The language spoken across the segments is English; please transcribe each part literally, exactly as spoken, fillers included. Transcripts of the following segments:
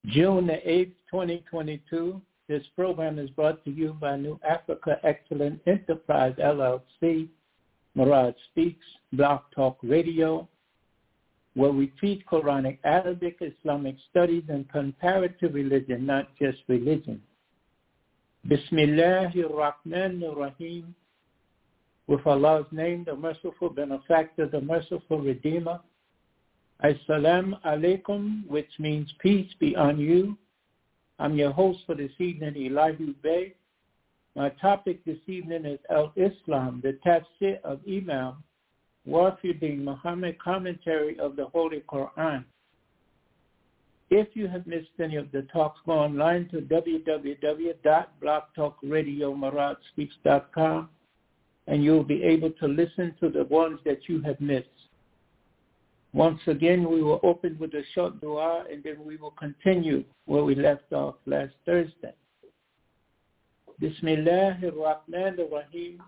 June the eighth, twenty twenty-two. This program is brought to you by New Africa Excellent Enterprise, L L C, Murad Speaks, Blog Talk Radio, where we teach Quranic, Arabic, Islamic studies, and comparative religion, not just religion. Bismillahir Rahmanir Rahim. With Allah's name, the merciful benefactor, the merciful redeemer. Assalamu alaikum, which means peace be on you. I'm your host for this evening, Elijah Bey. My topic this evening is Al-Islam, the tafsir of Imam Wafiuddin Muhammad, commentary of the Holy Quran. If you have missed any of the talks, go online to w w w dot blog talk radio murad speaks dot com and you'll be able to listen to the ones that you have missed. Once again, we will open with a short dua, and then we will continue where we left off last Thursday. Bismillahir Rahmanir Rahim.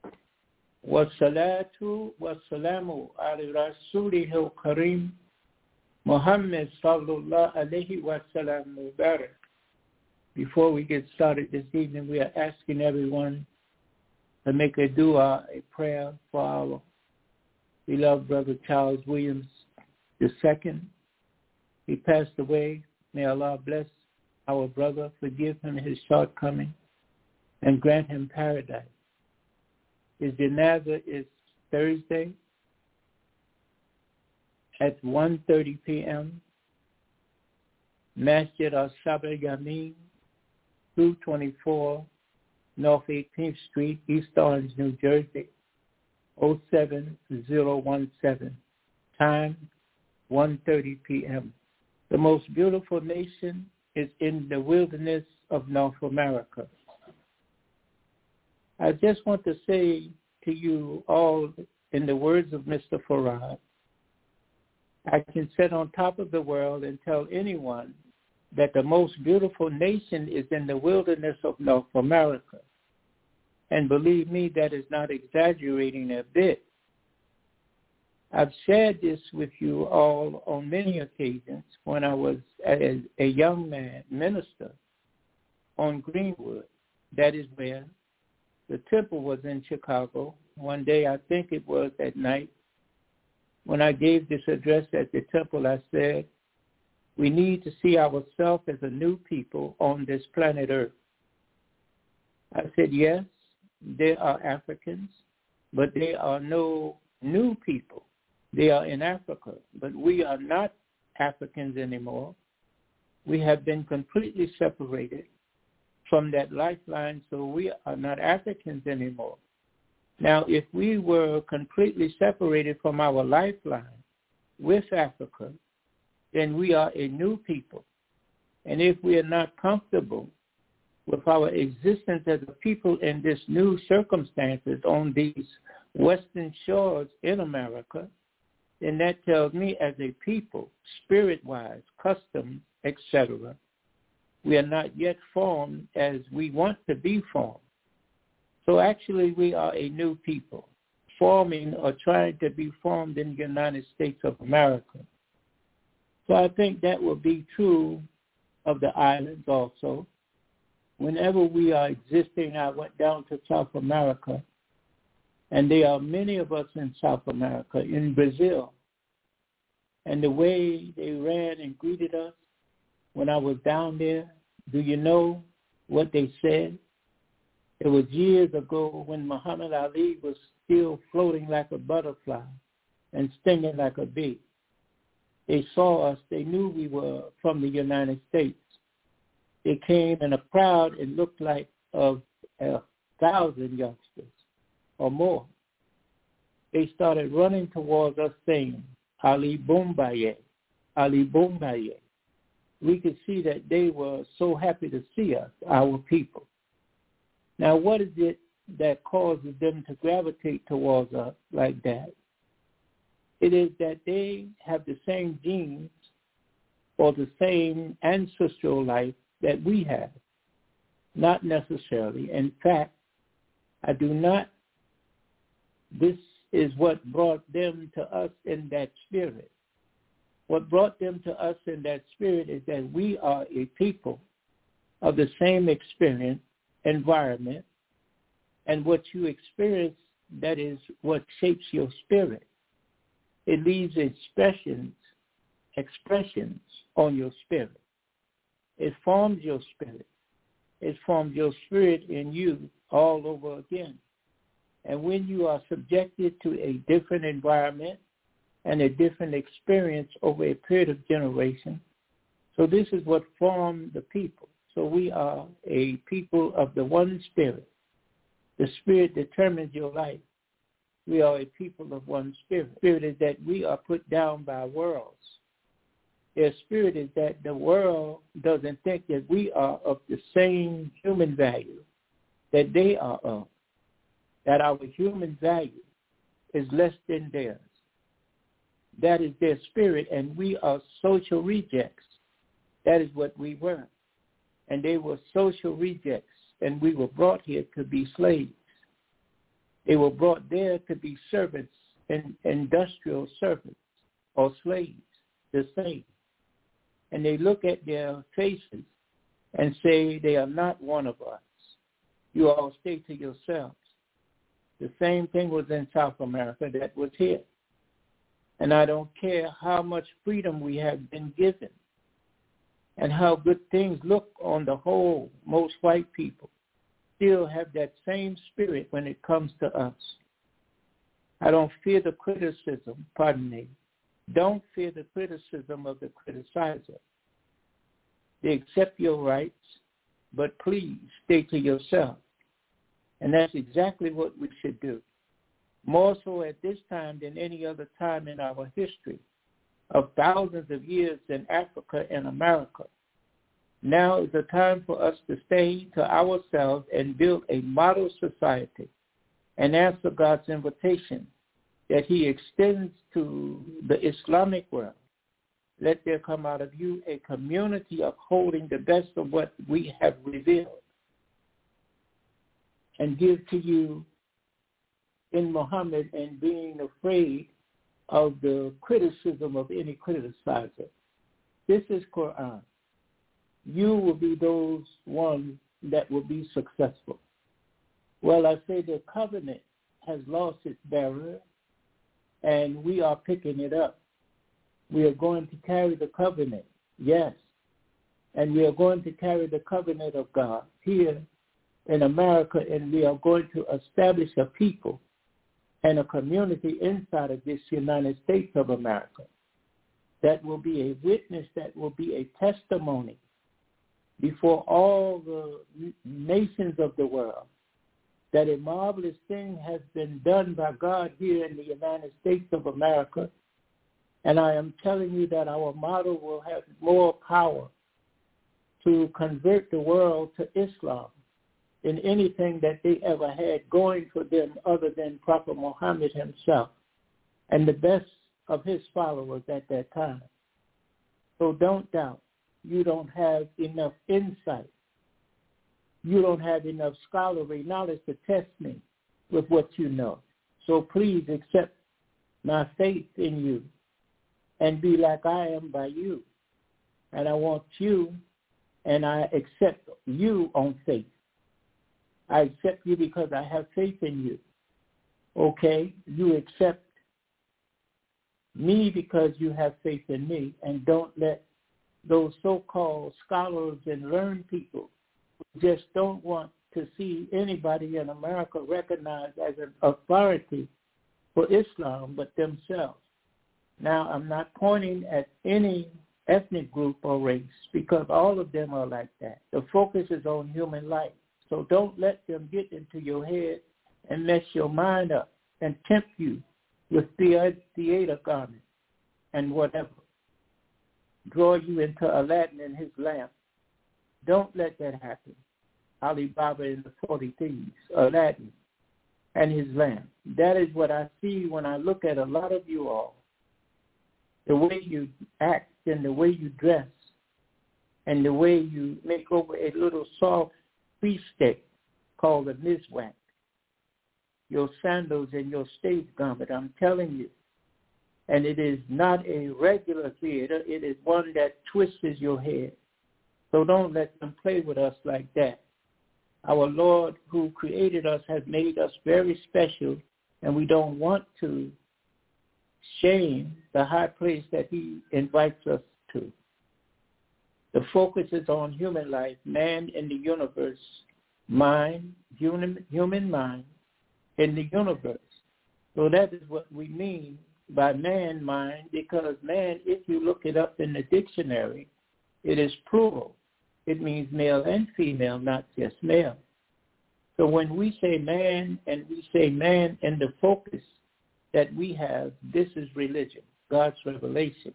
Wassalatu wassalamu ala rasulihil kareem Muhammad sallallahu alayhi wa sallam mubarak. Before we get started this evening, we are asking everyone to make a dua, a prayer for our beloved brother Charles Williams the second. He passed away. May Allah bless our brother, forgive him his shortcomings, and grant him paradise. His janazah is Thursday at one thirty p.m. Masjid al-Sabr Yamin, two twenty-four North eighteenth Street, East Orange, New Jersey, oh seven zero one seven. Time, one thirty p.m. The most beautiful nation is in the wilderness of North America. I just want to say to you all, in the words of Mister Farad, I can sit on top of the world and tell anyone that the most beautiful nation is in the wilderness of North America. And believe me, that is not exaggerating a bit. I've shared this with you all on many occasions when I was a, a young man, minister, on Greenwood. That is where the temple was in Chicago. One day, I think it was at night, when I gave this address at the temple, I said, we need to see ourselves as a new people on this planet Earth. I said, yes, there are Africans, but there are no new people. They are in Africa, but we are not Africans anymore. We have been completely separated from that lifeline, so we are not Africans anymore. Now, if we were completely separated from our lifeline with Africa, then we are a new people. And if we are not comfortable with our existence as a people in this new circumstances on these western shores in America, then that tells me as a people, spirit-wise, customs, et cetera, we are not yet formed as we want to be formed. So actually we are a new people, forming or trying to be formed in the United States of America. So I think that will be true of the islands also. Whenever we are existing, I went down to South America, and there are many of us in South America, in Brazil. And the way they ran and greeted us when I was down there, do you know what they said? It was years ago when Muhammad Ali was still floating like a butterfly and stinging like a bee. They saw us. They knew we were from the United States. They came in a crowd and looked like of a thousand youngsters or more. They started running towards us saying, Ali Boumbaye, Ali Boumbaye. We could see that they were so happy to see us, our people. Now, what is it that causes them to gravitate towards us like that? It is that they have the same genes or the same ancestral life that we have. Not necessarily. In fact, I do not, this is what brought them to us in that spirit. what brought them to us in that spirit is that we are a people of the same experience, environment, and what you experience, that is what shapes your spirit. It leaves expressions, expressions on your spirit. It forms your spirit. It forms your spirit in you all over again. And when you are subjected to a different environment and a different experience over a period of generations, so this is what formed the people. So we are a people of the one spirit. The spirit determines your life. We are a people of one spirit. Spirit is that we are put down by worlds. Their spirit is that the world doesn't think that we are of the same human value that they are of, that our human value is less than theirs. That is their spirit, and we are social rejects. That is what we were. And they were social rejects, and we were brought here to be slaves. They were brought there to be servants, and industrial servants or slaves, the same. And they look at their faces and say they are not one of us. You all stay to yourselves. The same thing was in South America that was here. And I don't care how much freedom we have been given and how good things look on the whole. Most white people still have that same spirit when it comes to us. I don't fear the criticism, pardon me. Don't fear the criticism of the criticizer. They accept your rights, but please stay to yourself. And that's exactly what we should do. More so at this time than any other time in our history of thousands of years in Africa and America. Now is the time for us to stay to ourselves and build a model society and answer God's invitation that he extends to the Islamic world. Let there come out of you a community upholding the best of what we have revealed and give to you in Muhammad, and being afraid of the criticism of any criticizer. This is Quran. You will be those ones that will be successful. Well, I say the covenant has lost its bearer, and we are picking it up. We are going to carry the covenant, yes, and we are going to carry the covenant of God here in America, and we are going to establish a people and a community inside of this United States of America that will be a witness, that will be a testimony before all the nations of the world that a marvelous thing has been done by God here in the United States of America. And I am telling you that our model will have more power to convert the world to Islam than anything that they ever had going for them other than Prophet Muhammad himself and the best of his followers at that time. So don't doubt. You don't have enough insight. You don't have enough scholarly knowledge to test me with what you know. So please accept my faith in you and be like I am by you. And I want you, and I accept you on faith. I accept you because I have faith in you. Okay? You accept me because you have faith in me, and don't let those so-called scholars and learned people who just don't want to see anybody in America recognized as an authority for Islam but themselves. Now, I'm not pointing at any ethnic group or race because all of them are like that. The focus is on human life. So don't let them get into your head and mess your mind up and tempt you with theater garments and whatever. Draw you into Aladdin and his lamp. Don't let that happen. Ali Baba and the forty thieves, Aladdin and his lamp. That is what I see when I look at a lot of you all. The way you act and the way you dress and the way you make over a little soft free stick called a mizwak, your sandals and your stage garment. I'm telling you, And it is not a regular theater. It is one that twists your head. So don't let them play with us like that. Our Lord who created us has made us very special, and we don't want to shame the high place that he invites us to. The focus is on human life, man in the universe, mind, human, human mind in the universe. So that is what we mean by man mind, because man, if you look it up in the dictionary, it is plural. It means male and female, not just male. So when we say man and we say man in the focus that we have, this is religion, God's revelation.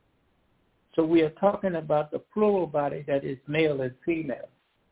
So we are talking about the plural body that is male and female.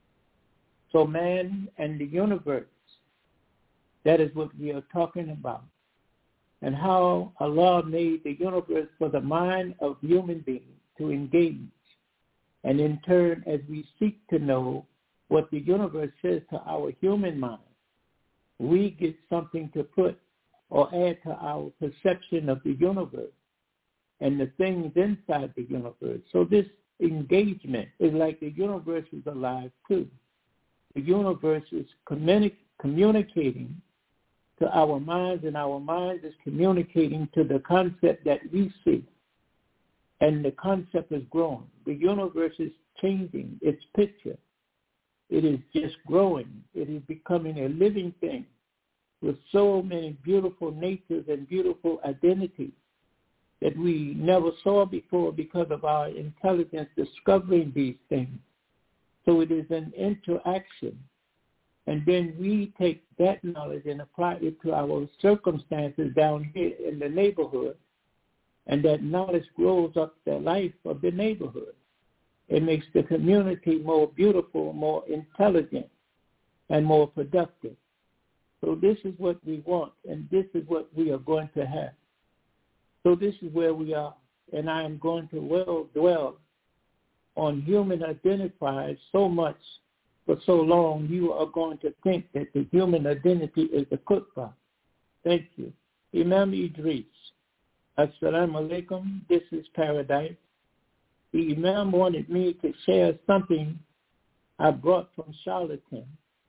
So man and the universe, that is what we are talking about. And how Allah made the universe for the mind of human beings to engage. And in turn, as we seek to know what the universe says to our human mind, we get something to put or add to our perception of the universe and the things inside the universe. So this engagement is like the universe is alive too. The universe is communi- communicating to our minds, and our minds is communicating to the concept that we see. And the concept is growing. The universe is changing its picture. It is just growing. It is becoming a living thing with so many beautiful natures and beautiful identities that we never saw before because of our intelligence discovering these things. So it is an interaction. And then we take that knowledge and apply it to our circumstances down here in the neighborhood. And that knowledge grows up the life of the neighborhood. It makes the community more beautiful, more intelligent, and more productive. So this is what we want, and this is what we are going to have. So this is where we are, and I am going to well dwell on human identifiers so much for so long you are going to think that the human identity is a cookbook. Thank you. Imam Idris. Assalamu alaikum. This is Paradise. The Imam wanted me to share something I brought from Charlatan,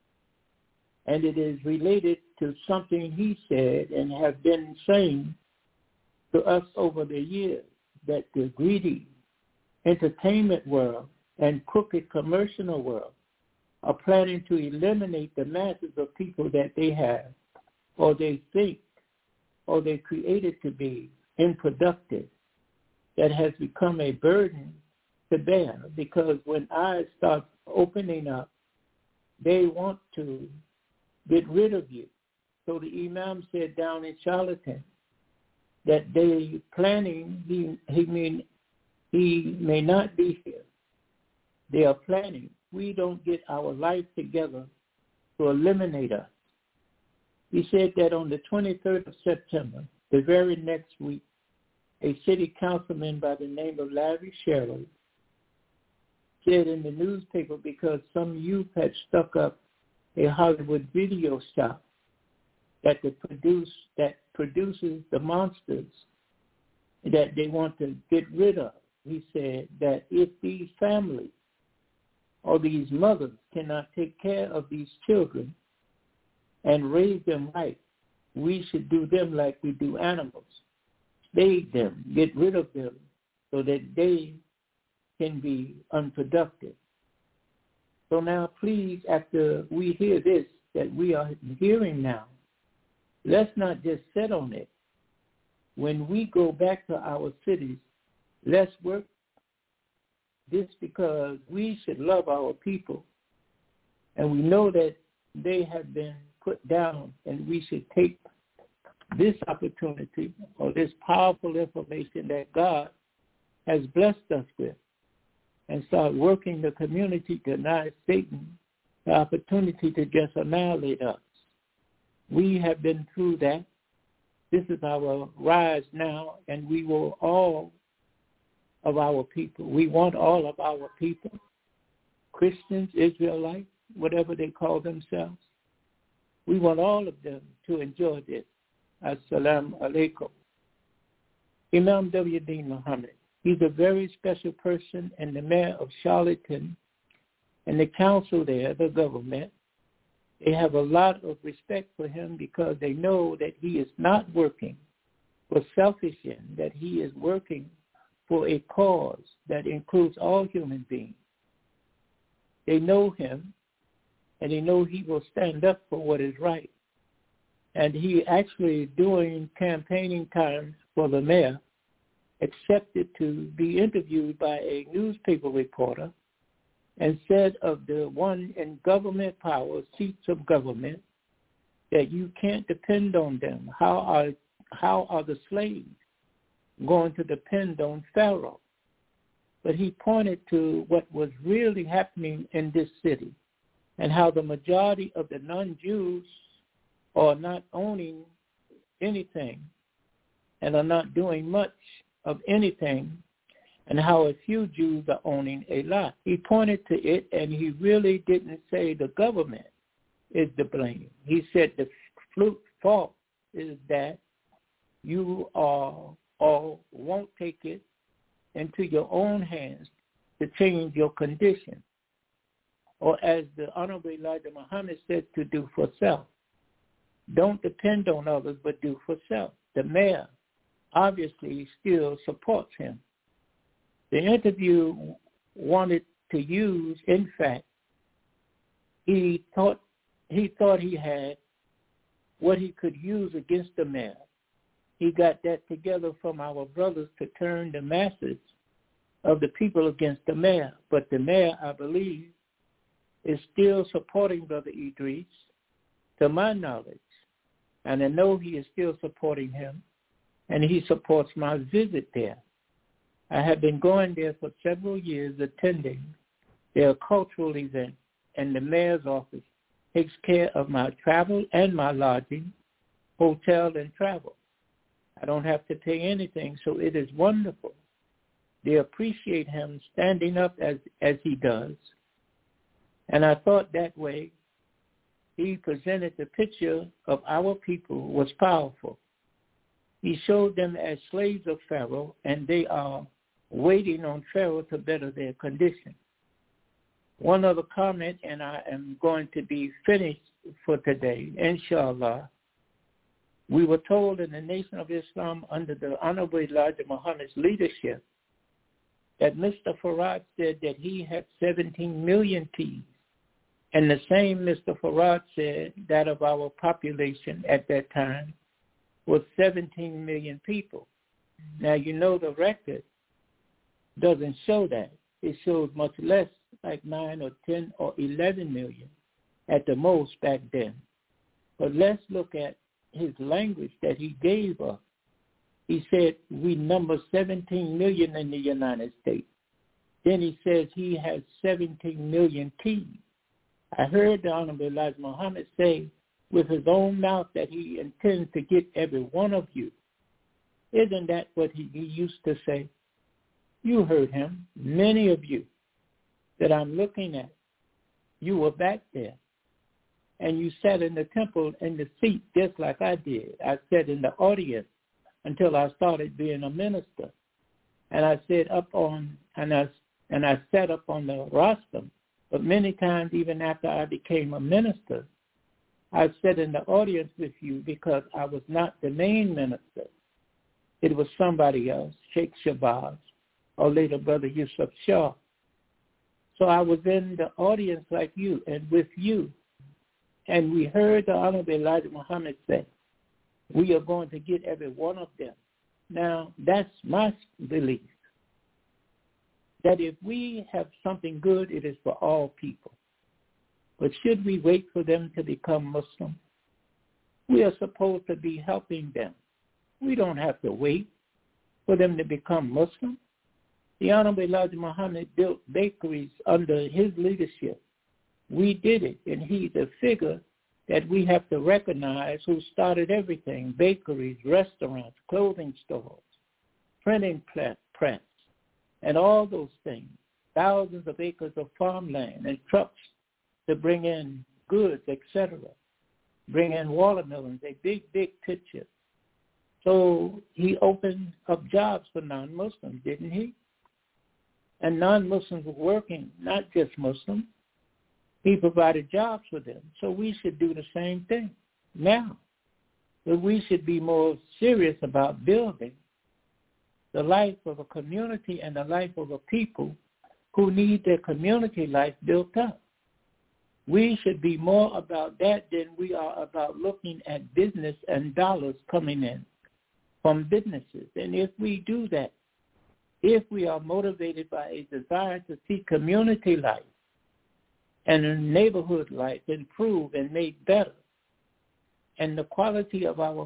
and it is related to something he said and have been saying to us over the years, that the greedy entertainment world and crooked commercial world are planning to eliminate the masses of people that they have, or they think, or they created to be unproductive, that has become a burden to bear, because when eyes start opening up, they want to get rid of you. So the Imam said down in Charlatan that they planning, he, he, mean, he may not be here. They are planning. We don't get our life together to eliminate us. He said that on the twenty-third of September, the very next week, a city councilman by the name of Larry Sherrill said in the newspaper, because some youth had stuck up a Hollywood video shop that could produce that produces the monsters that they want to get rid of. He said that if these families or these mothers cannot take care of these children and raise them right, we should do them like we do animals. Spade them, get rid of them so that they can be unproductive. So now please, after we hear this that we are hearing now, let's not just sit on it. When we go back to our cities, let's work this, because we should love our people. And we know that they have been put down, and we should take this opportunity or this powerful information that God has blessed us with and start working the community to deny Satan the opportunity to just annihilate us. We have been through that. This is our rise now, and we will all of our people. We want all of our people, Christians, Israelites, whatever they call themselves. We want all of them to enjoy this. Assalamu alaikum. Imam W D Muhammad. He's a very special person, and the mayor of Charlottetown and the council there, the government, they have a lot of respect for him because they know that he is not working for selfish end, that he is working for a cause that includes all human beings. They know him, and they know he will stand up for what is right. And he actually, during campaigning time for the mayor, accepted to be interviewed by a newspaper reporter and said of the one in government power, seats of government, that you can't depend on them. How are, how are the slaves going to depend on Pharaoh? But he pointed to what was really happening in this city and how the majority of the non-Jews are not owning anything and are not doing much of anything, and how a few Jews are owning a lot. He pointed to it, and he really didn't say the government is to blame. He said the fault is that you are or won't take it into your own hands to change your condition. Or as the Honorable Elijah Muhammad said, to do for self. Don't depend on others, but do for self. The mayor obviously still supports him. The interview wanted to use, in fact, he thought he thought he had what he could use against the mayor. He got that together from our brothers to turn the masses of the people against the mayor. But the mayor, I believe, is still supporting Brother Idris, to my knowledge. And I know he is still supporting him, and he supports my visit there. I have been going there for several years attending their cultural events, and the mayor's office takes care of my travel and my lodging, hotel, and travel. I don't have to pay anything, so it is wonderful. They appreciate him standing up as, as he does. And I thought that way he presented the picture of our people was powerful. He showed them as slaves of Pharaoh, and they are waiting on Pharaoh to better their condition. One other comment, and I am going to be finished for today, inshallah. We were told in the Nation of Islam under the Honorable Elijah Muhammad's leadership that Mister Farad said that he had seventeen million peas. And the same Mister Farad said that of our population at that time was seventeen million people. Now, you know the record doesn't show that. It shows much less, like nine or ten or eleven million at the most back then. But let's look at his language that he gave us. He said, we number seventeen million in the United States. Then he says he has seventeen million teeth. I heard the Honorable Elijah Muhammad say with his own mouth that he intends to get every one of you. Isn't that what he, he used to say? You heard him, many of you that I'm looking at. You were back there, and you sat in the temple in the seat just like I did. I sat in the audience until I started being a minister. And I sat up on, and I, and I sat up on the rostrum. But many times, even after I became a minister, I sat in the audience with you because I was not the main minister. It was somebody else, Sheikh Shabazz, or later Brother Yusuf Shah. So I was in the audience like you and with you. And we heard the Honorable Elijah Muhammad say, we are going to get every one of them. Now, that's my belief, that if we have something good, it is for all people. But should we wait for them to become Muslim? We are supposed to be helping them. We don't have to wait for them to become Muslim. The Honorable Elijah Muhammad built bakeries under his leadership. We did it, and he's a figure that we have to recognize who started everything, bakeries, restaurants, clothing stores, printing press, and all those things, thousands of acres of farmland and trucks to bring in goods, et cetera, bring in watermelons, a big, big picture. So he opened up jobs for non-Muslims, didn't he? And non-Muslims were working, not just Muslims. He provided jobs for them. So we should do the same thing now. But we should be more serious about building the life of a community and the life of a people who need their community life built up. We should be more about that than we are about looking at business and dollars coming in from businesses. And if we do that, if we are motivated by a desire to see community life and neighborhood life improve and made better, and the quality of our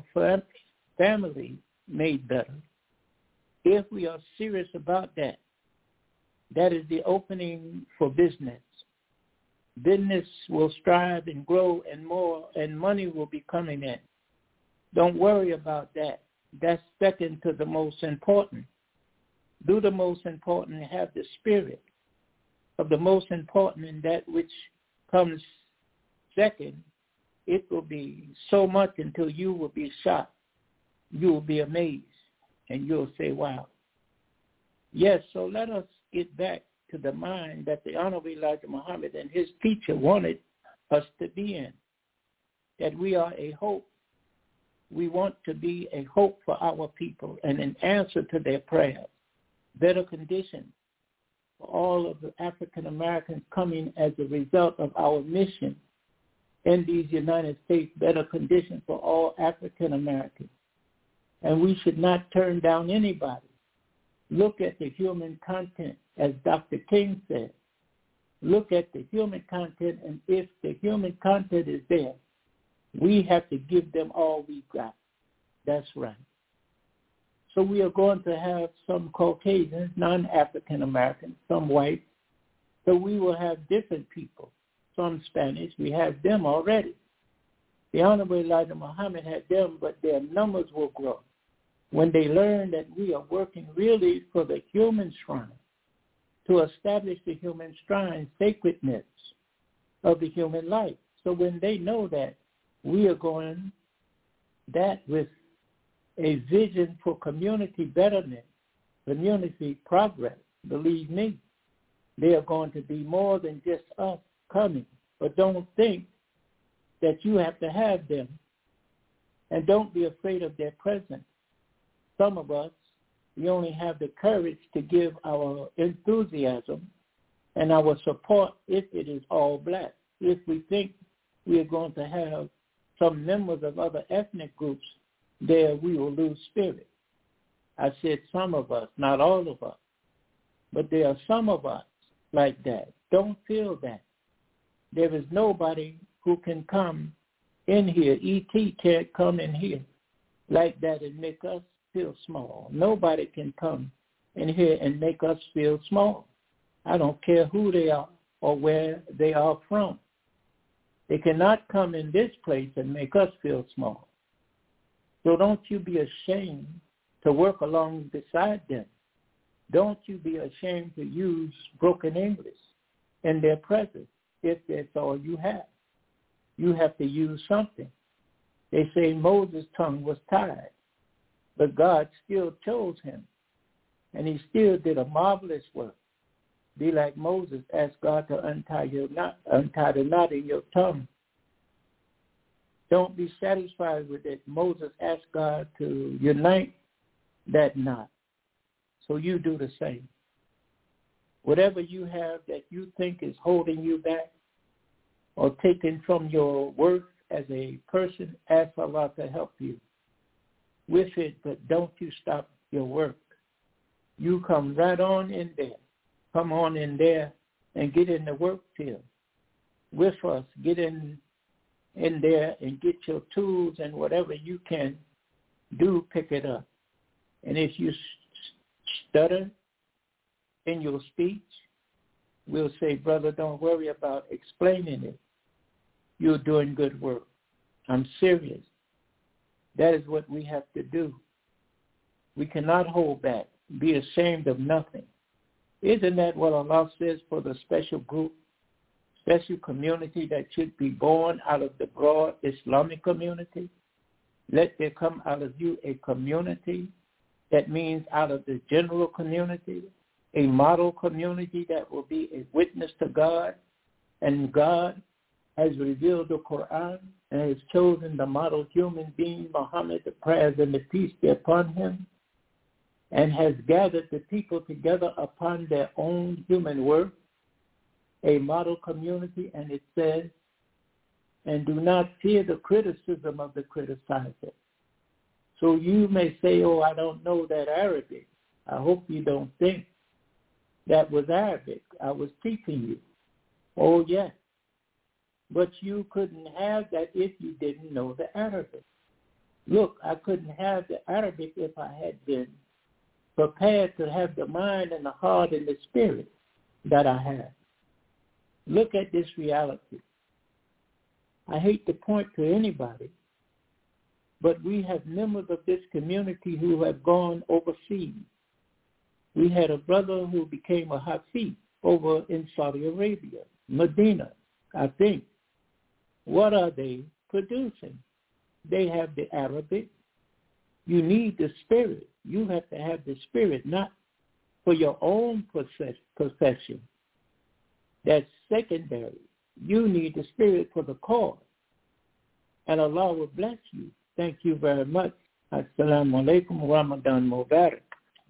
family made better, if we are serious about that, that is the opening for business. Business will strive and grow and more, and money will be coming in. Don't worry about that. That's second to the most important. Do the most important and have the spirit of the most important, in that which comes second. It will be so much until you will be shocked. You will be amazed, and you'll say, wow. Yes, so let us get back to the mind that the Honorable Elijah Muhammad and his teacher wanted us to be in, that we are a hope. We want to be a hope for our people and an answer to their prayers, better conditions for all of the African Americans coming as a result of our mission in these United States, better conditions for all African Americans. And we should not turn down anybody. Look at the human content, as Doctor King said. Look at the human content, and if the human content is there, we have to give them all we got. That's right. So we are going to have some Caucasians, non-African Americans, some whites. So we will have different people. Some Spanish, we have them already. The Honorable Elijah Muhammad had them, but their numbers will grow when they learn that we are working really for the human shrine, to establish the human shrine sacredness of the human life. So when they know that, we are going that with a vision for community betterment, community progress. Believe me, they are going to be more than just us coming. But don't think that you have to have them, and don't be afraid of their presence. Some of us, we only have the courage to give our enthusiasm and our support if it is all black. If we think we are going to have some members of other ethnic groups there, we will lose spirit. I said some of us, not all of us. But there are some of us like that. Don't feel that. There is nobody who can come in here. E T can't come in here like that and make us feel small. Nobody can come in here and make us feel small. I don't care who they are or where they are from. They cannot come in this place and make us feel small. So don't you be ashamed to work along beside them. Don't you be ashamed to use broken English in their presence if that's all you have. You have to use something. They say Moses' tongue was tied, but God still chose him, and he still did a marvelous work. Be like Moses, ask God to untie your knot, untie the knot in your tongue. Don't be satisfied with it. Moses asked God to unite that knot. So you do the same. Whatever you have that you think is holding you back or taken from your worth as a person, ask Allah to help you with it, but don't you stop your work. You come right on in there. Come on in there and get in the work field with us. Get in in there and get your tools, and whatever you can do, pick it up. And if you stutter in your speech, we'll say, brother, don't worry about explaining it. You're doing good work. I'm serious. That is what we have to do. We cannot hold back, be ashamed of nothing. Isn't that what Allah says for the special group, special community that should be born out of the broad Islamic community? Let there come out of you a community. That means out of the general community, a model community that will be a witness to God. And God has revealed the Quran and has chosen the model human being, Muhammad, the prayers and the peace be upon him, and has gathered the people together upon their own human worth, a model community, and it says, and do not fear the criticism of the criticizer. So you may say, oh, I don't know that Arabic. I hope you don't think that was Arabic. I was teaching you. Oh, yes. But you couldn't have that if you didn't know the Arabic. Look, I couldn't have the Arabic if I had been prepared to have the mind and the heart and the spirit that I have. Look at this reality. I hate to point to anybody, but we have members of this community who have gone overseas. We had a brother who became a Hafiz over in Saudi Arabia, Medina, I think. What are they producing? They have the Arabic. You need the spirit. You have to have the spirit, not for your own possession. That's secondary. You need the spirit for the cause. And Allah will bless you. Thank you very much. Assalamu alaikum, Ramadan Mubarak.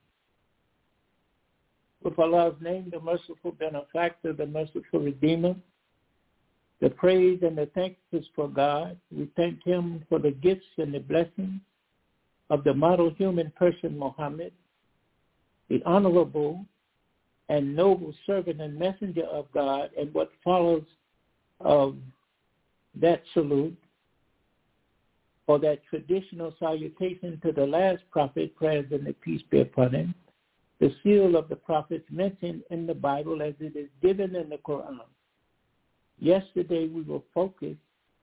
With Allah's name, the merciful benefactor, the merciful redeemer, the praise and the thanks is for God. We thank him for the gifts and the blessings of the model human person, Muhammad, the honorable and noble servant and messenger of God, and what follows of that salute, or that traditional salutation to the last prophet, prayers and the peace be upon him, the seal of the prophets mentioned in the Bible as it is given in the Quran. Yesterday we were focused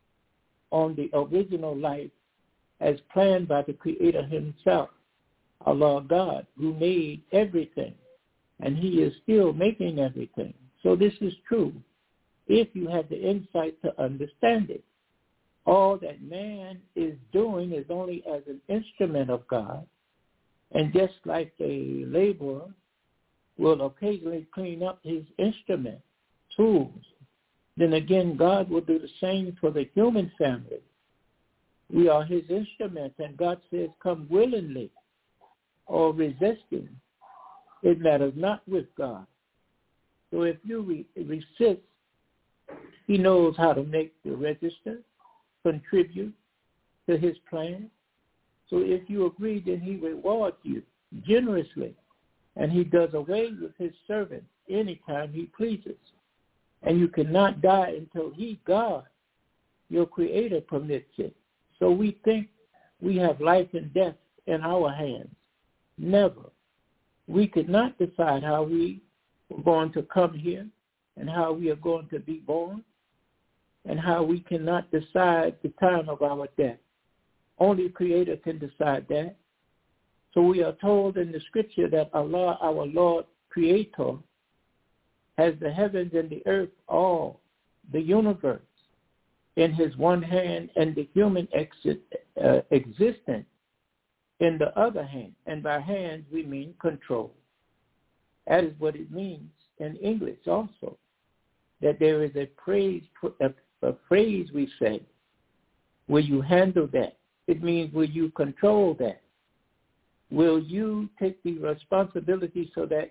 on the original life as planned by the Creator himself, Allah God, who made everything, and he is still making everything. So this is true if you have the insight to understand it. All that man is doing is only as an instrument of God, and just like a laborer will occasionally clean up his instrument, tools, then again God will do the same for the human family. We are his instruments, and God says, come willingly or resisting. It matters not with God. So if you re- resist, he knows how to make the register, contribute to his plan. So if you agree, then he rewards you generously, and he does away with his servant anytime he pleases. And you cannot die until he, God, your Creator, permits it. So we think we have life and death in our hands. Never. We could not decide how we are going to come here and how we are going to be born, and how we cannot decide the time of our death. Only Creator can decide that. So we are told in the scripture that Allah, our Lord Creator, has the heavens and the earth, all, the universe, in his one hand, and the human exi- uh, existence in the other hand. And by hands, we mean control. That is what it means in English also, that there is a phrase, a, a phrase we say, will you handle that? It means, will you control that? Will you take the responsibility so that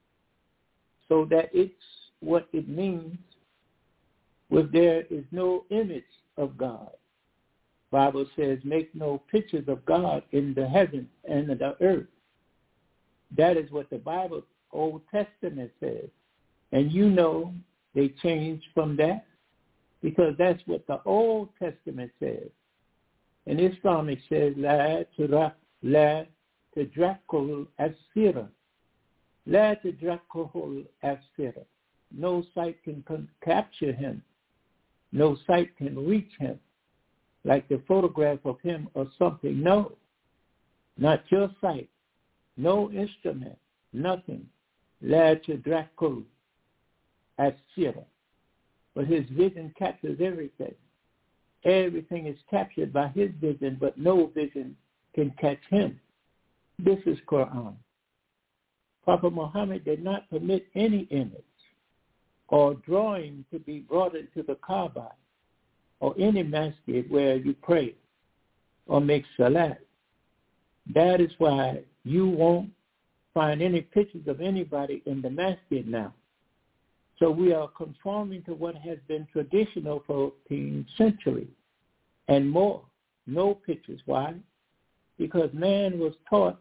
so that it's what it means when there is no image of God? Bible says, make no pictures of God in the heavens and in the earth. That is what the Bible, Old Testament, says. And you know they changed from that, because that's what the Old Testament says. In Islam it says, La tudrak, la tudrakul asira. La tudrakul asira. No sight can con- capture him. No sight can reach him, like the photograph of him or something. No, not your sight. No instrument, nothing. La tudrakul asira. But his vision captures everything. Everything is captured by his vision, but no vision can catch him. This is Quran. Prophet Muhammad did not permit any image or drawing to be brought into the Kaaba or any masjid where you pray or make salat. That is why you won't find any pictures of anybody in the masjid now. So we are conforming to what has been traditional for the century and more. No pictures. Why? Because man was taught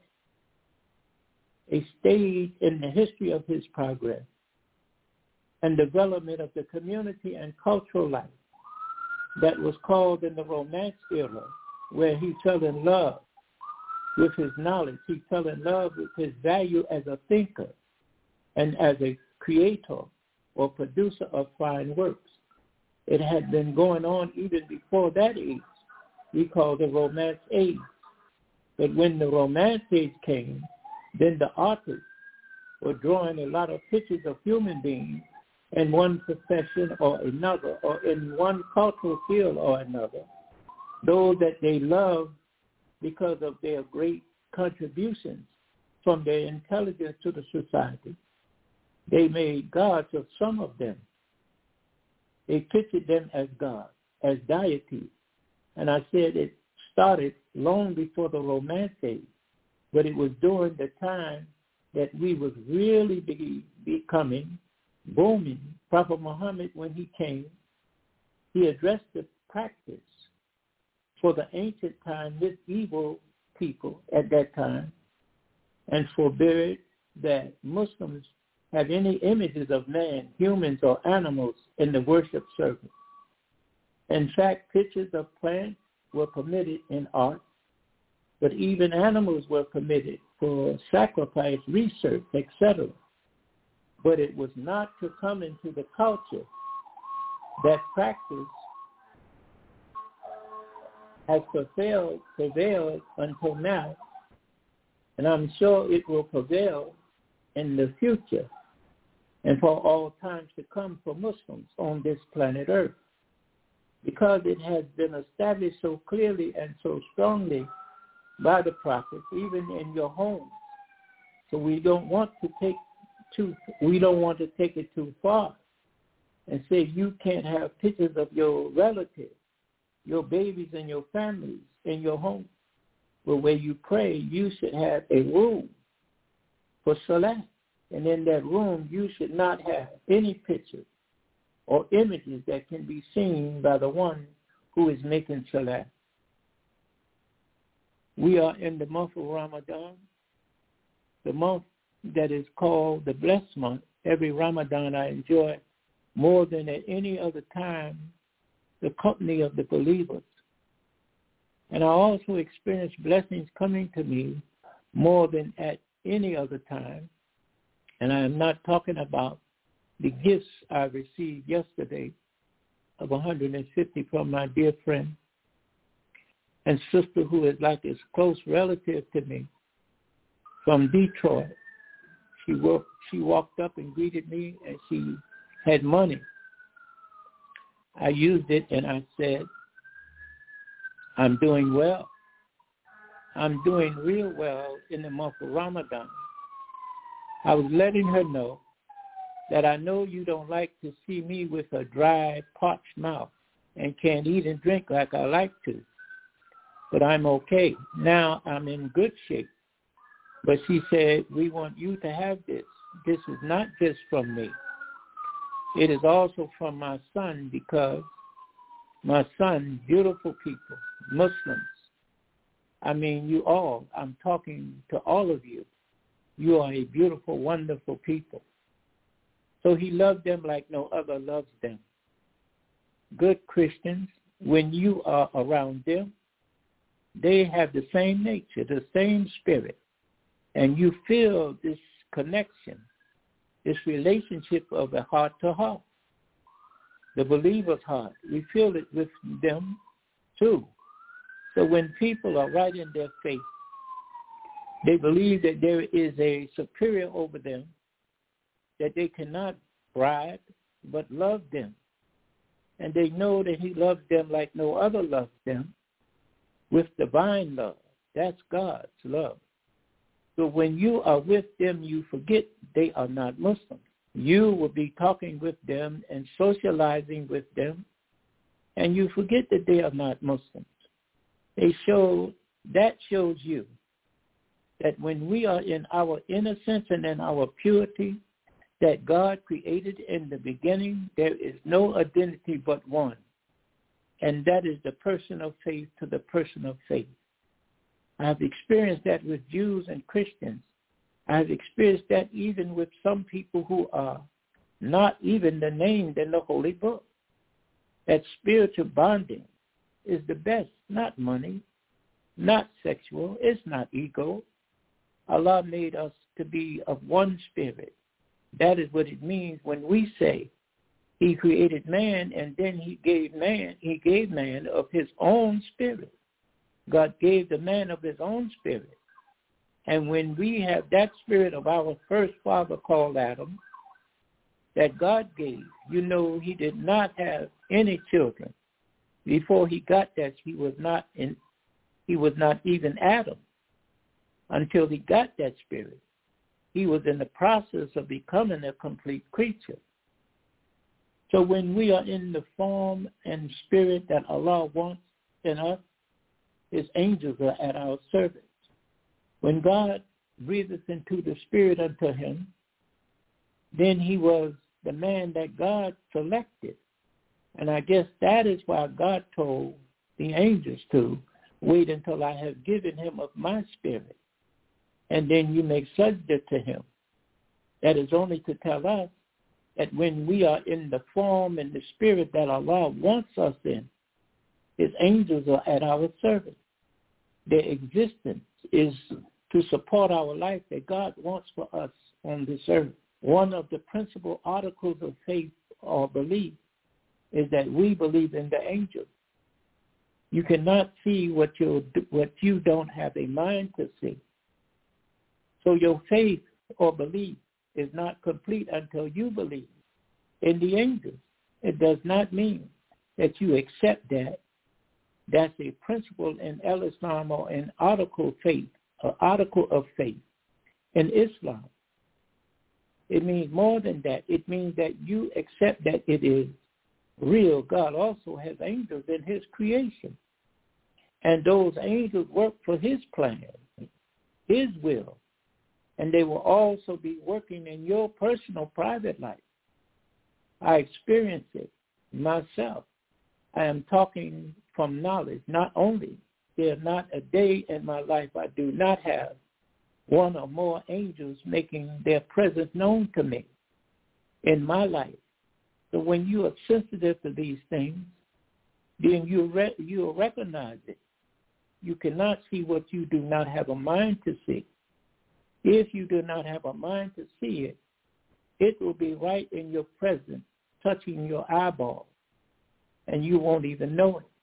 a stage in the history of his progress and development of the community and cultural life that was called in the Romance era, where he fell in love with his knowledge. He fell in love with his value as a thinker and as a creator or producer of fine works. It had been going on even before that age. We call the Romance age. But when the Romance age came, then the artists were drawing a lot of pictures of human beings in one profession or another, or in one cultural field or another, those that they loved because of their great contributions from their intelligence to the society. They made gods of some of them. They pictured them as gods, as deities. And I said it started long before the Romance age, but it was during the time that we was really be, becoming, booming. Prophet Muhammad, when he came, he addressed the practice for the ancient time with evil people at that time and forbade that Muslims have any images of man, humans, or animals in the worship service. In fact, pictures of plants were permitted in art, but even animals were permitted for sacrifice, research, et cetera. But it was not to come into the culture. That practice has prevailed, prevailed until now, and I'm sure it will prevail in the future and for all times to come for Muslims on this planet Earth, because it has been established so clearly and so strongly by the prophets, even in your homes. So we don't want to take too, we don't want to take it too far and say you can't have pictures of your relatives, your babies and your families in your home. But when you pray, you should have a room for salat. And in that room, you should not have any pictures or images that can be seen by the one who is making salat. We are in the month of Ramadan, the month that is called the blessed month. Every Ramadan I enjoy more than at any other time the company of the believers. And I also experience blessings coming to me more than at any other time. And I am not talking about the gifts I received yesterday of one hundred fifty from my dear friend and sister who is like a close relative to me from Detroit. She walked, she walked up and greeted me, and she had money. I used it, and I said, I'm doing well. I'm doing real well in the month of Ramadan. I was letting her know that I know you don't like to see me with a dry, parched mouth and can't eat and drink like I like to. But I'm okay. Now I'm in good shape. But she said, we want you to have this. This is not just from me. It is also from my son, because my son, beautiful people, Muslims, I mean you all, I'm talking to all of you. You are a beautiful, wonderful people. So he loved them like no other loves them. Good Christians, when you are around them, they have the same nature, the same spirit. And you feel this connection, this relationship of a heart to heart. The believer's heart, we feel it with them too. So when people are right in their faith, they believe that there is a superior over them, that they cannot bribe but love them. and they know that he loves them like no other loves them, with divine love. That's God's love. So when you are with them, you forget they are not Muslims. You will be talking with them and socializing with them, and you forget that they are not Muslims. They show, that shows you that when we are in our innocence and in our purity that God created in the beginning, there is no identity but one, and that is the person of faith to the person of faith. I have experienced that with Jews and Christians. I have experienced that even with some people who are not even the named in the Holy Book. That spiritual bonding is the best, not money, not sexual, it's not ego. Allah made us to be of one spirit. That is what it means when we say he created man and then he gave man, he gave man of his own spirit. God gave the man of his own spirit. And when we have that spirit of our first father called Adam that God gave, you know he did not have any children. Before he got that, he was not in, he was not even Adam until he got that spirit. He was in the process of becoming a complete creature. So when we are in the form and spirit that Allah wants in us, his angels are at our service. When God breathes into the spirit unto him, then he was the man that God selected. And I guess that is why God told the angels to wait until I have given him of my spirit, and then you make sajda to him. That is only to tell us that when we are in the form and the spirit that Allah wants us in, his angels are at our service. Their existence is to support our life that God wants for us on this earth. One of the principal articles of faith or belief is that we believe in the angels. You cannot see what you what you don't have a mind to see. So your faith or belief is not complete until you believe in the angels. It does not mean that you accept that. That's a principle in Islam or an article of faith, an article of faith in Islam. It means more than that. It means that you accept that it is real. God also has angels in his creation. And those angels work for his plan, his will. And they will also be working in your personal private life. I experience it myself. I am talking from knowledge. Not only, there's not a day in my life I do not have one or more angels making their presence known to me in my life. So when you are sensitive to these things, then you re- you'll recognize it. You cannot see what you do not have a mind to see. If you do not have a mind to see it, it will be right in your presence, touching your eyeball, and you won't even know it.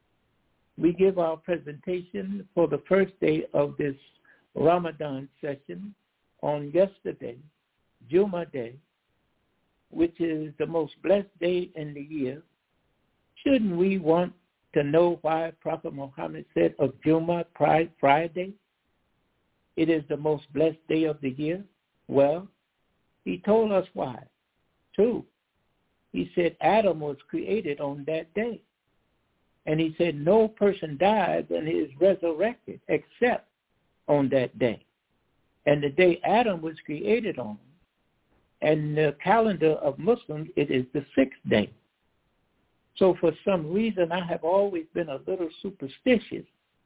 We give our presentation for the first day of this Ramadan session on yesterday, Jummah Day, which is the most blessed day in the year. Shouldn't we want to know why Prophet Muhammad said of Jummah, Friday, it is the most blessed day of the year? Well, he told us why. Two, he said Adam was created on that day. And he said no person dies and is resurrected except on that day. And the day Adam was created on, and the calendar of Muslims, it is the sixth day. So for some reason, I have always been a little superstitious,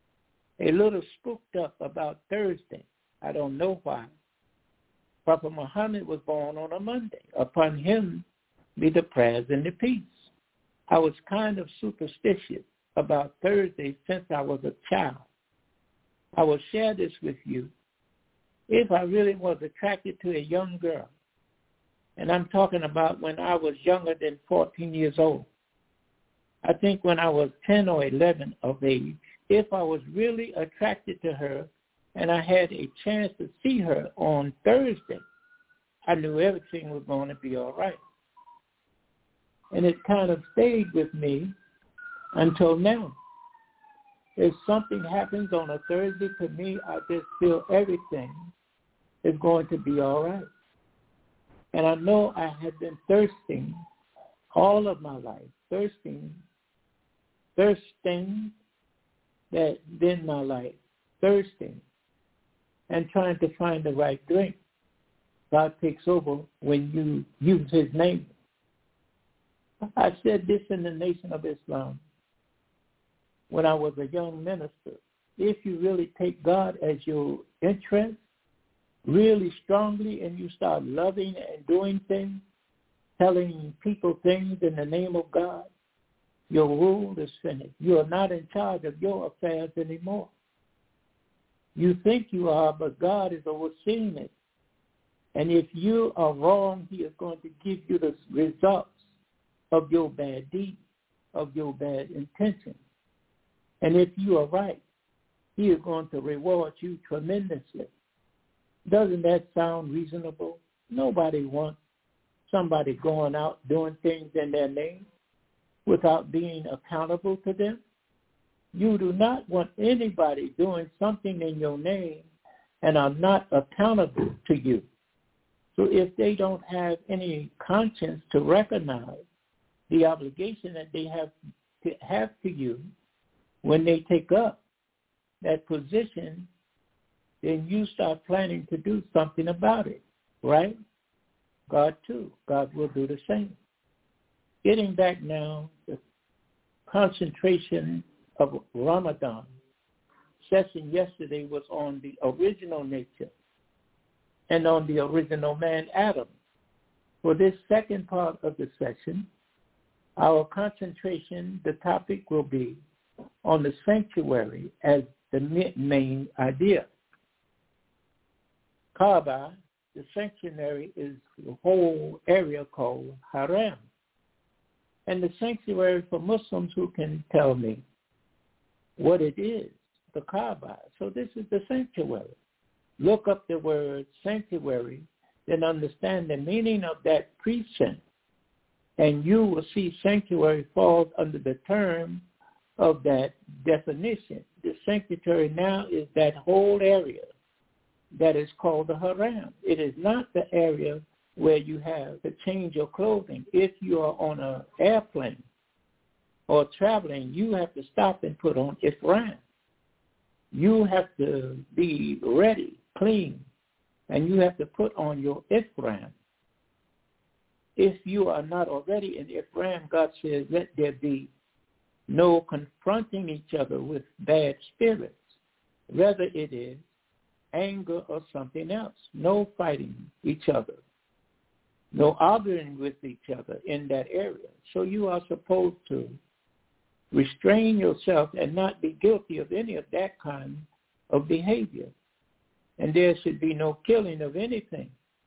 a little spooked up about Thursday. I don't know why. Prophet Muhammad was born on a Monday. Upon him be the prayers and the peace. I was kind of superstitious about Thursday since I was a child. I will share this with you. If I really was attracted to a young girl, and I'm talking about when I was younger than fourteen years old, I think when I was ten or eleven of age, if I was really attracted to her and I had a chance to see her on Thursday, I knew everything was going to be all right. And it kind of stayed with me until now. If something happens on a Thursday to me, I just feel everything is going to be all right. And I know I had been thirsting all of my life, thirsting, thirsting, that been my life, thirsting, and trying to find the right drink. God takes over when you use his name. I said this in the Nation of Islam when I was a young minister. If you really take God as your interest, really strongly, and you start loving and doing things, telling people things in the name of God, your rule is finished. You are not in charge of your affairs anymore. You think you are, but God is overseeing it. And if you are wrong, he is going to give you the results of your bad deeds, of your bad intentions. And if you are right, he is going to reward you tremendously. Doesn't that sound reasonable? Nobody wants somebody going out doing things in their name without being accountable to them. You do not want anybody doing something in your name and are not accountable to you. So if they don't have any conscience to recognize the obligation that they have to have to you when they take up that position, then you start planning to do something about it, right? God too. God will do the same. Getting back now, the concentration of Ramadan session yesterday was on the original nature and on the original man, Adam. For this second part of the session, our concentration, the topic will be on the sanctuary as the main idea. Kaaba, the sanctuary, is the whole area called Haram. And the sanctuary, for Muslims who can tell me what it is, the Kaaba. So this is the sanctuary. Look up the word sanctuary, then understand the meaning of that precinct, and you will see sanctuary falls under the term of that definition. The sanctuary now is that whole area that is called the Haram. It is not the area where you have to change your clothing. If you are on an airplane or traveling, you have to stop and put on Ihram. You have to be ready, clean, and you have to put on your Ihram. If you are not already in Ihram, God says, let there be no confronting each other with bad spirits. Rather it is anger or something else. No fighting each other. No arguing with each other in that area. So you are supposed to restrain yourself and not be guilty of any of that kind of behavior. And there should be no killing of anything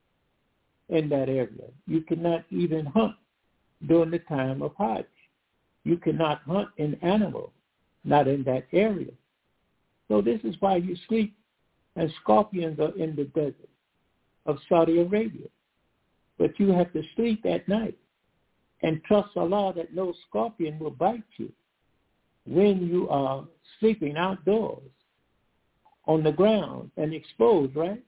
in that area. You cannot even hunt during the time of Hajj. You cannot hunt an animal, not in that area. So this is why you sleep, and scorpions are in the desert of Saudi Arabia. But you have to sleep at night and trust Allah that no scorpion will bite you when you are sleeping outdoors on the ground and exposed, right?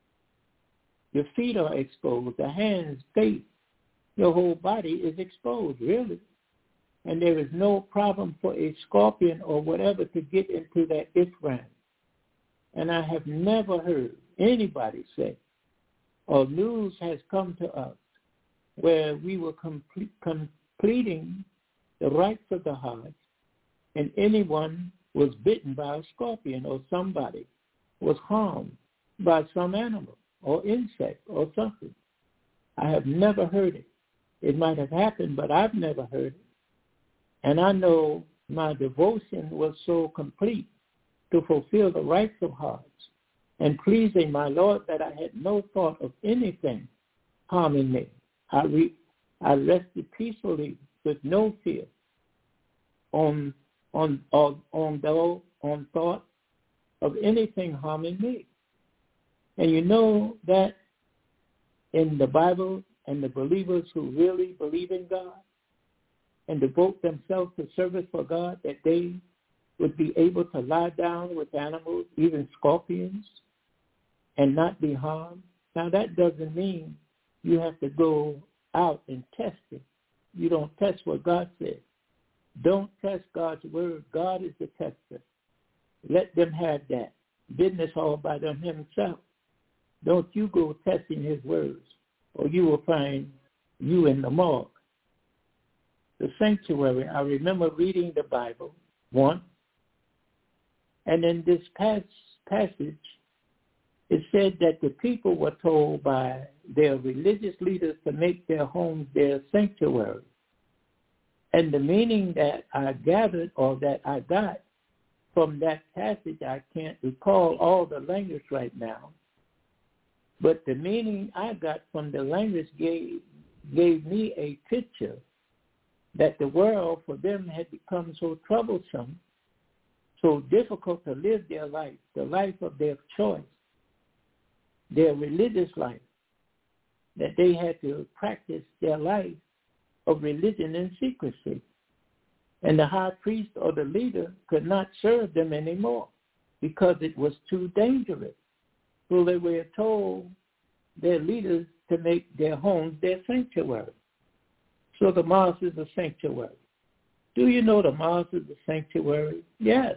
Your feet are exposed, the hands, face, your whole body is exposed, really. And there is no problem for a scorpion or whatever to get into that Ihram. And I have never heard anybody say, or news has come to us, where we were complete, completing the rites of the Hajj, and anyone was bitten by a scorpion, or somebody was harmed by some animal or insect or something. I have never heard it. It might have happened, but I've never heard it. And I know my devotion was so complete to fulfill the rites of Hajj and pleasing my Lord that I had no thought of anything harming me. I, re- I rested peacefully with no fear on on on on, the, on thought of anything harming me. And you know that in the Bible and the believers who really believe in God, and devote themselves to service for God, that they would be able to lie down with animals, even scorpions, and not be harmed. Now, that doesn't mean you have to go out and test it. You don't test what God said. Don't test God's word. God is the tester. Let them have that business all by them himself. Don't you go testing his words, or you will find you in the morgue. The sanctuary, I remember reading the Bible once, and in this pas- passage, it said that the people were told by their religious leaders to make their homes their sanctuary. And the meaning that I gathered or that I got from that passage, I can't recall all the language right now, but the meaning I got from the language gave, gave me a picture that the world for them had become so troublesome, so difficult to live their life, the life of their choice, their religious life, that they had to practice their life of religion in secrecy. And the high priest or the leader could not serve them anymore because it was too dangerous. So they were told their leaders to make their homes their sanctuary. So the mosque is a sanctuary. Do you know the mosque is a sanctuary? Yes.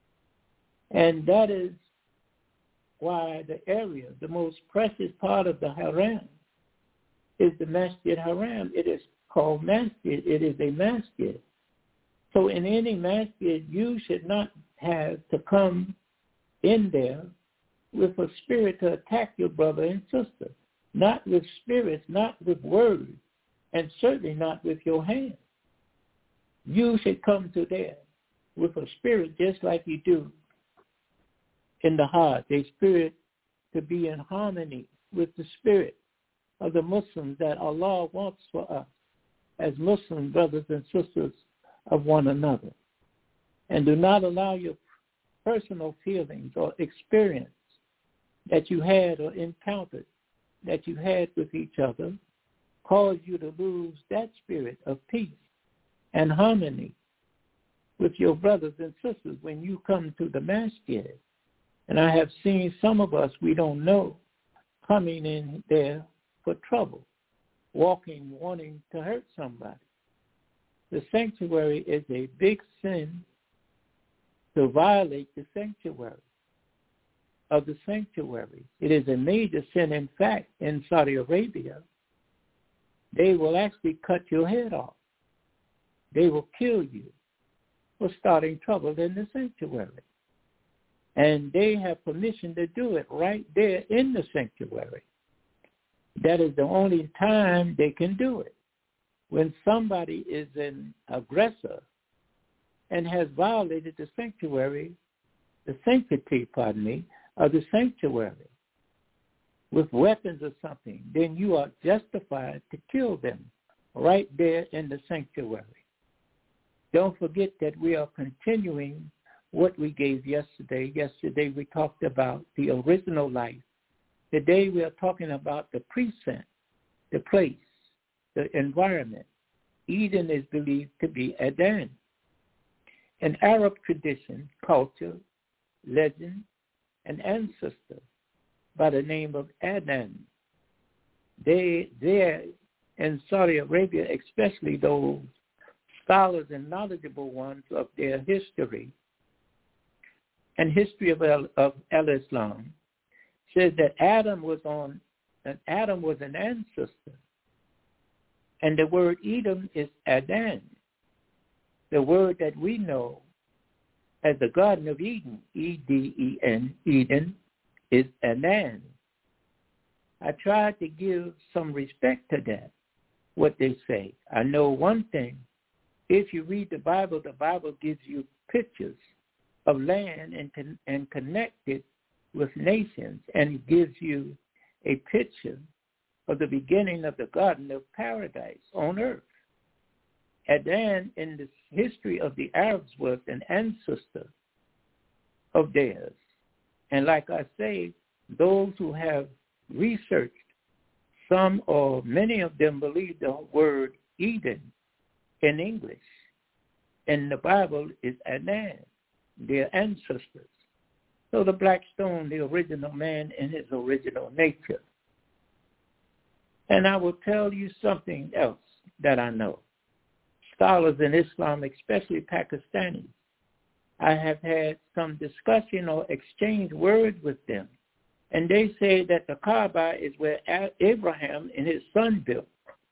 And that is why the area, the most precious part of the Haram, is the Masjid Haram. It is called Masjid. It is a Masjid. So in any masjid, you should not have to come in there with a spirit to attack your brother and sister. Not with spirits, not with words, and certainly not with your hands. You should come to there with a spirit just like you do in the heart, a spirit to be in harmony with the spirit of the Muslims that Allah wants for us as Muslim brothers and sisters of one another. And do not allow your personal feelings or experience that you had or encountered that you had with each other cause you to lose that spirit of peace and harmony with your brothers and sisters when you come to the masjid. And I have seen some of us we don't know coming in there for trouble, walking, wanting to hurt somebody. The sanctuary is a big sin to violate the sanctuary of the sanctuary. It is a major sin. In fact, in Saudi Arabia, they will actually cut your head off. They will kill you for starting trouble in the sanctuary. And they have permission to do it right there in the sanctuary. That is the only time they can do it. When somebody is an aggressor and has violated the sanctuary, the sanctity, pardon me, of the sanctuary with weapons or something, then you are justified to kill them right there in the sanctuary. Don't forget that we are continuing what we gave yesterday. Yesterday we talked about the original life. Today we are talking about the precinct, the place, the environment. Eden is believed to be Adan. An Arab tradition, culture, legend, an ancestor by the name of Adan. They, there in Saudi Arabia, especially those scholars and knowledgeable ones of their history and history of El, of El-Islam, says that Adam was on, that Adam was an ancestor. And the word Edom is Adan. The word that we know as the Garden of Eden, E D E N, Eden, is Adan. I tried to give some respect to that, what they say. I know one thing. If you read the Bible, the Bible gives you pictures of land and, con- and connect it with nations, and it gives you a picture of the beginning of the Garden of Paradise on earth. Adan, in the history of the Arabs, was an ancestor of theirs. And like I say, those who have researched, some or many of them believe the word Eden in English. In the Bible is Anan, their ancestors. So the black stone, the original man in his original nature. And I will tell you something else that I know. Scholars in Islam, especially Pakistanis, I have had some discussion or exchange words with them. And they say that the Kaaba is where Abraham and his son built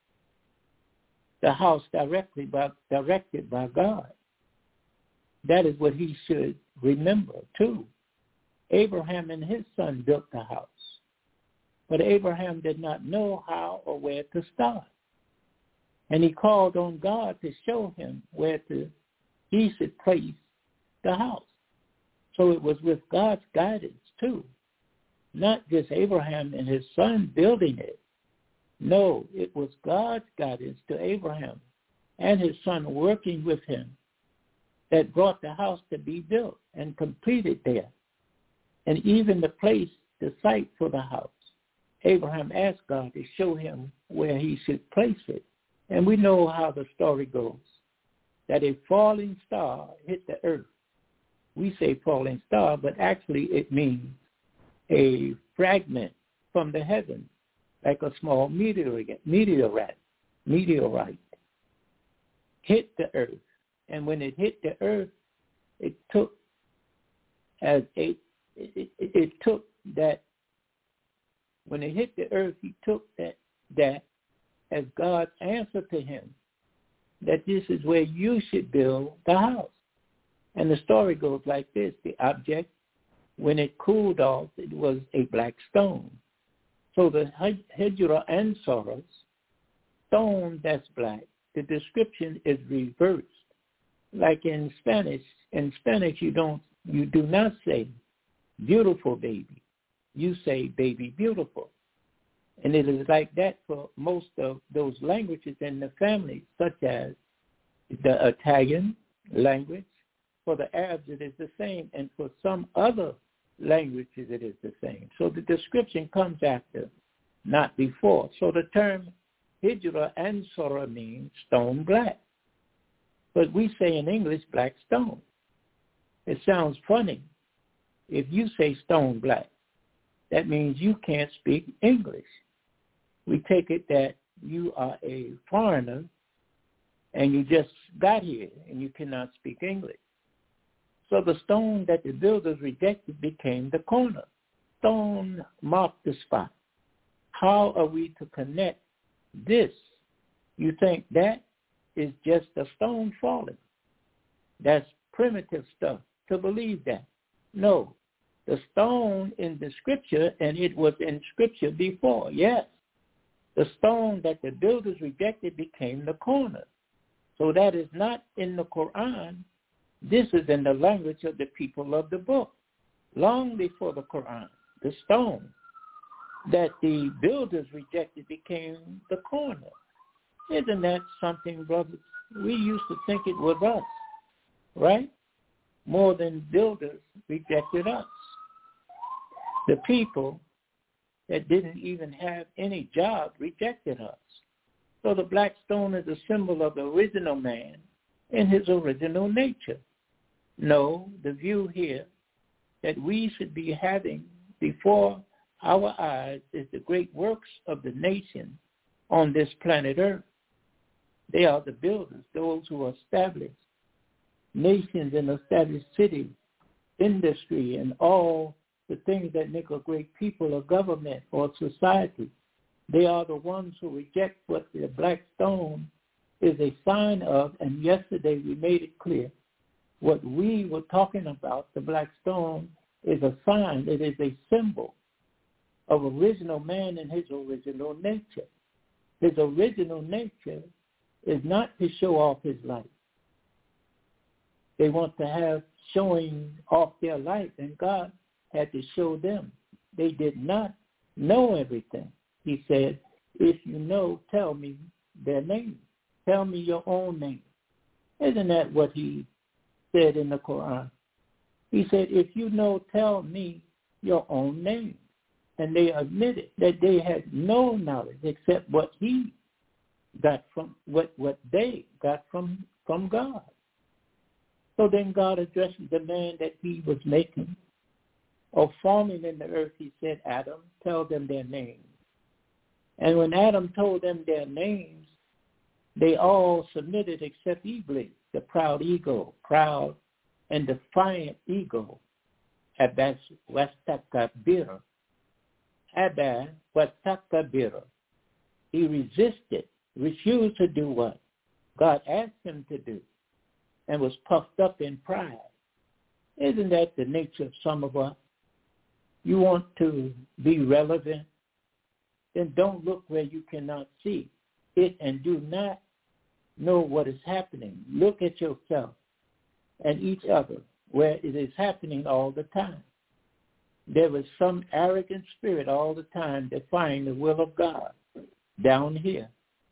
the house directly by, directed by God. That is what he should remember, too. Abraham and his son built the house. But Abraham did not know how or where to start. And he called on God to show him where to, he should place the house. So it was with God's guidance, too. Not just Abraham and his son building it. No, it was God's guidance to Abraham and his son working with him that brought the house to be built and completed there. And even the place, the site for the house, Abraham asked God to show him where he should place it. And we know how the story goes, that a falling star hit the earth. We say falling star, but actually it means a fragment from the heavens, like a small meteorite, meteorite, meteorite, hit the earth. And when it hit the earth, it took as a it, it, it took that when it hit the earth, he took that that as God's answer to him, that this is where you should build the house. And the story goes like this: the object, when it cooled off, it was a black stone. So the Hijra Ansar's stone that's black, the description is reversed. Like in Spanish, in Spanish you don't, you do not say beautiful baby. You say baby beautiful. And it is like that for most of those languages in the family, such as the Italian language. For the Arabs, it is the same. And for some other languages, it is the same. So the description comes after, not before. So the term Hijra Ansara means stone black. But we say in English black stone. It sounds funny. If you say stone black, that means you can't speak English. We take it that you are a foreigner and you just got here and you cannot speak English. So the stone that the builders rejected became the corner. Stone marked the spot. How are we to connect this? You think that is just a stone falling? That's primitive stuff to believe that. No, the stone in the scripture, and it was in scripture before, yes. The stone that the builders rejected became the corner. So that is not in the Quran. This is in the language of the people of the book. Long before the Quran, the stone that the builders rejected became the corner. Isn't that something, brothers? We used to think it was us, right? More than builders rejected us. The people that didn't even have any job rejected us. So the black stone is a symbol of the original man in his original nature. No, the view here that we should be having before our eyes is the great works of the nation on this planet Earth. They are the builders, those who establish nations and establish cities, industry, and all the things that make a great people or government or society. They are the ones who reject what the black stone is a sign of, and yesterday we made it clear. What we were talking about, the black stone, is a sign, it is a symbol of original man and his original nature. His original nature is not to show off his life. They want to have showing off their life, and God had to show them. They did not know everything. He said, if you know, tell me their name. Tell me your own name. Isn't that what he said in the Quran? He said, if you know, tell me your own name. And they admitted that they had no knowledge except what he got from what, what they got from, from God. So then God addresses the man that he was making or forming in the earth. He said, Adam, tell them their names. And when Adam told them their names, they all submitted except Iblis, the proud ego, proud and defiant ego. Abas wastakabir. Abba wastakabir. He resisted, refused to do what God asked him to do, and was puffed up in pride. Isn't that the nature of some of us? You want to be relevant, then don't look where you cannot see it and do not know what is happening. Look at yourself and each other where it is happening all the time. There is some arrogant spirit all the time defying the will of God down here.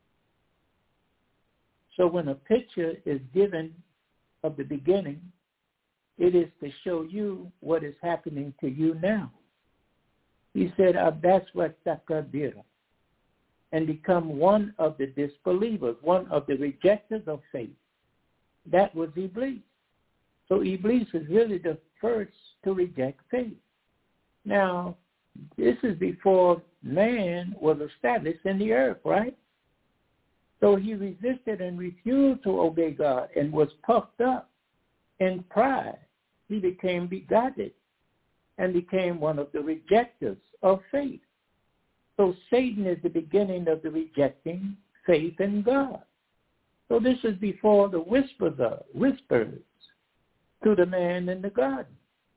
So when a picture is given of the beginning, it is to show you what is happening to you now. He said, that's what takabira, and become one of the disbelievers, one of the rejectors of faith. That was Iblis. So Iblis is really the first to reject faith. Now, this is before man was established in the earth, right? So he resisted and refused to obey God and was puffed up in pride. He became begotten and became one of the rejectors of faith. So Satan is the beginning of the rejecting faith in God. So this is before the whispers are, whispers to the man in the garden.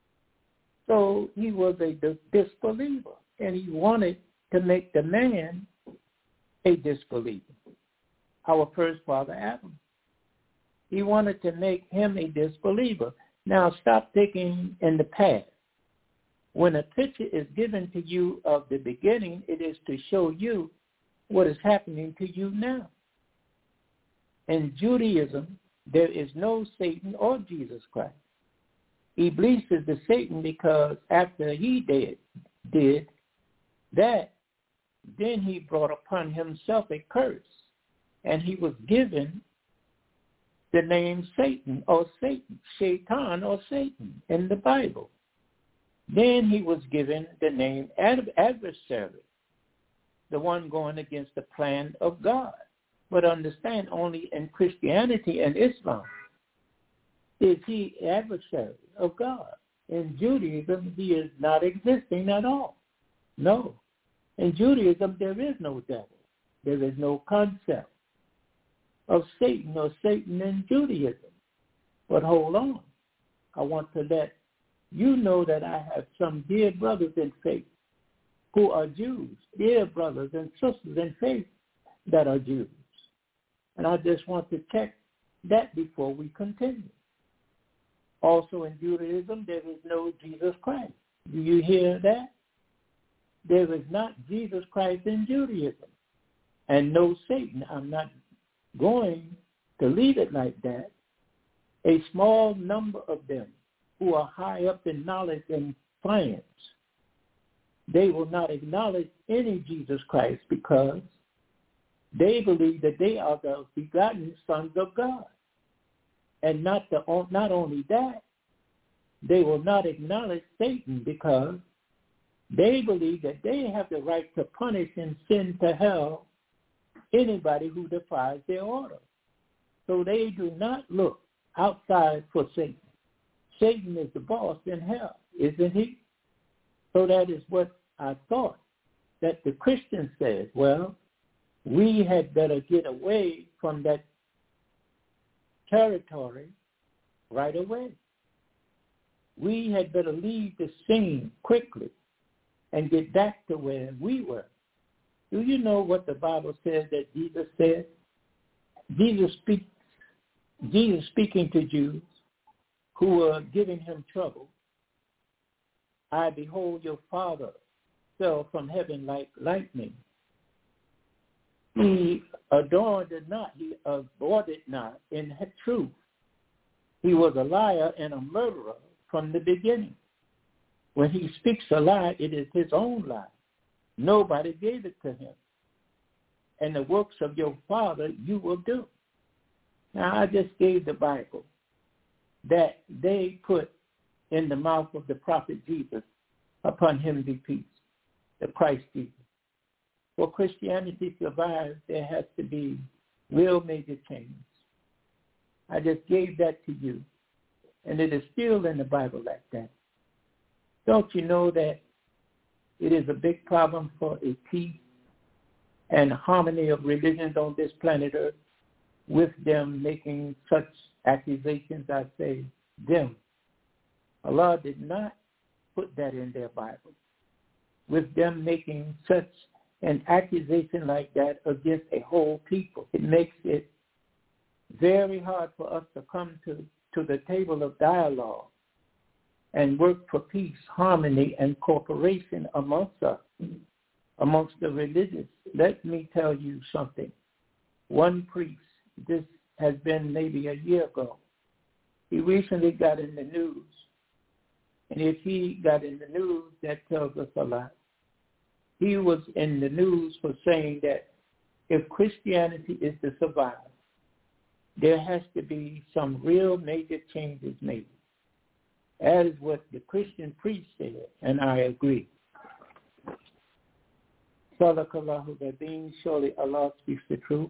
So he was a disbeliever, and he wanted to make the man a disbeliever. Our first father, Adam. He wanted to make him a disbeliever. Now stop thinking in the past. When a picture is given to you of the beginning, it is to show you what is happening to you now. In Judaism, there is no Satan or Jesus Christ. Iblis is the Satan because after he did, did that, then he brought upon himself a curse, and he was given the name Satan or Satan, Shaitan or Satan in the Bible. Then he was given the name ad- adversary, the one going against the plan of God. But understand, only in Christianity and Islam is he adversary of God. In Judaism, he is not existing at all. No. In Judaism, there is no devil. There is no concept of Satan or Satan in Judaism. But hold on. I want to let you know that I have some dear brothers in faith who are Jews, dear brothers and sisters in faith that are Jews. And I just want to check that before we continue. Also in Judaism, there is no Jesus Christ. Do you hear that? There is not Jesus Christ in Judaism. And no Satan. I'm not going to leave it like that. A small number of them who are high up in knowledge and science, they will not acknowledge any Jesus Christ because they believe that they are the begotten sons of God. And not, the, not only that, they will not acknowledge Satan because they believe that they have the right to punish and send to hell anybody who defies their order. So they do not look outside for Satan. Satan is the boss in hell, isn't he? So that is what I thought that the Christian said. Well, we had better get away from that territory right away. We had better leave the scene quickly and get back to where we were. Do you know what the Bible says that Jesus said? Jesus speaks, Jesus speaking to Jews who were giving him trouble. I behold your Father fell from heaven like lightning. He adorned it not, he aborted not in truth. He was a liar and a murderer from the beginning. When he speaks a lie, it is his own lie. Nobody gave it to him. and the works of your Father you will do. Now, I just gave the Bible that they put in the mouth of the prophet Jesus, upon him be peace, the Christ Jesus. For Christianity to survive, there has to be real major change. I just gave that to you, and it is still in the Bible like that. Don't you know that it is a big problem for a peace and harmony of religions on this planet Earth, with them making such accusations? I say them. Allah did not put that in their Bible. With them making such an accusation like that against a whole people, it makes it very hard for us to come to, to the table of dialogue and work for peace, harmony, and cooperation amongst us, amongst the religious. Let me tell you something. One priest, this has been maybe a year ago, he recently got in the news. And if he got in the news, that tells us a lot. He was in the news for saying that if Christianity is to survive, there has to be some real major changes made. That is what the Christian priest said, and I agree. Sadaqallahu Badeen, surely Allah speaks the truth.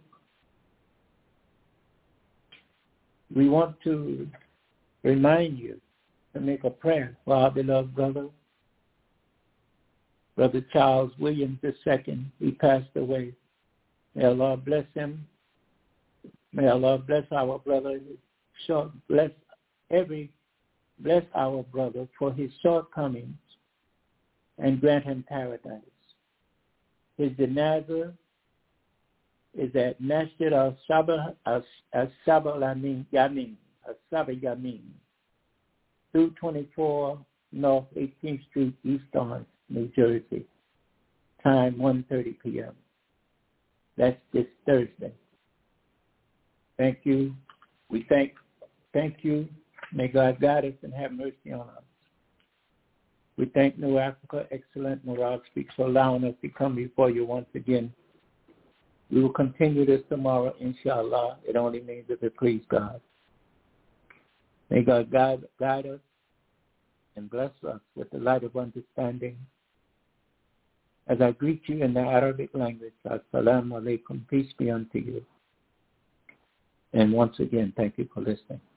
We want to remind you to make a prayer for our beloved brother, Brother Charles Williams the Second. He passed away. May Allah bless him. May Allah bless our brother. Short, bless every, bless our brother for his shortcomings and grant him paradise. His janazah is at Masjid al-Sabah al-Sabah Yamin, al-Sabah Yamin, two twenty-four North eighteenth Street, East Orange, New Jersey. Time one thirty p.m. That's this Thursday. Thank you. We thank thank you. May God guide us and have mercy on us. We thank New Africa, excellent Murad Speaks, for allowing us to come before you once again. We will continue this tomorrow, inshallah. It only means if it please God. May God guide, guide us and bless us with the light of understanding. As I greet you in the Arabic language, Assalamu alaikum, peace be unto you. And once again, thank you for listening.